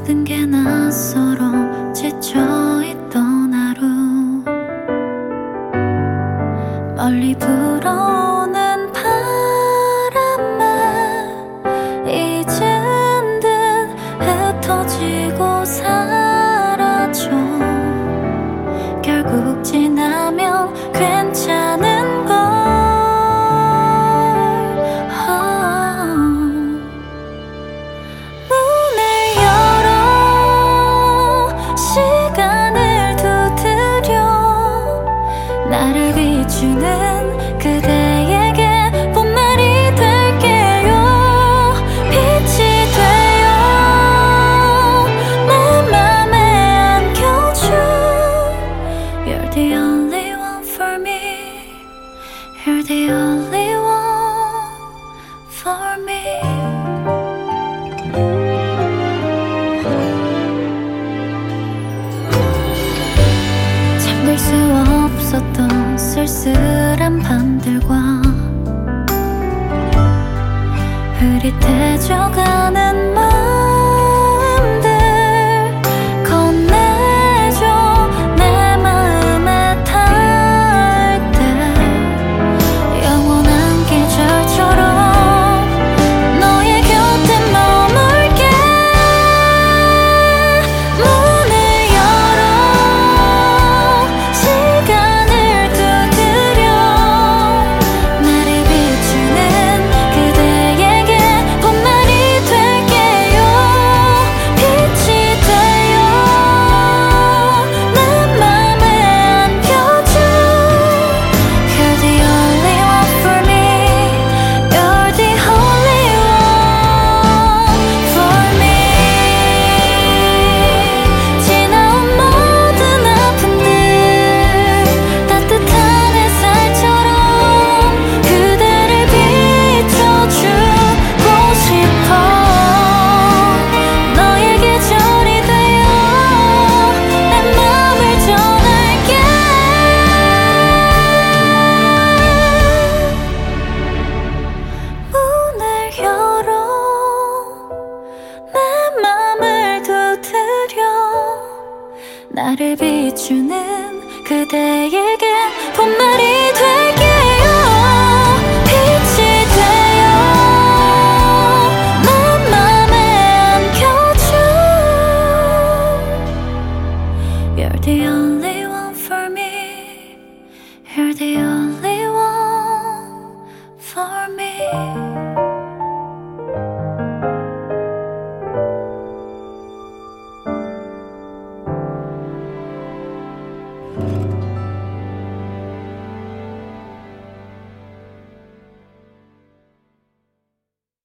모든 게 낯설어 지쳐있던 하루 멀리 불어오는 바람에 잊은 듯 흩어지고 사라져 결국 지나면 괜찮은 걸 문을 열어 시간을 두드려 나를 비추는 그대에게 봄날이 될게요. 빛이 되어 내 맘에 안겨줘. You're the only one for me. You're the only one for me. 잠들 수 없었던 쓸쓸한 밤들과 흐릿해져가는 마음들 건네줘 내 마음에 닿을 때 영원한 계절처럼 너의 곁에 머물게. 문을 열어 시간을 두드려 나를 비추는 그대에게 봄날이 될게요. 빛이 되어 내 맘에 안겨줘. You're the only one for me. You're the only one for me. 지나온 모든 아픔들 따뜻한 햇살처럼 그대를 비춰주고 싶어. 너의 계절이 되어 내 마음을 전할게. 문을 열어 내 맘을 두드려 나를 비추는 그대에게 봄날이 될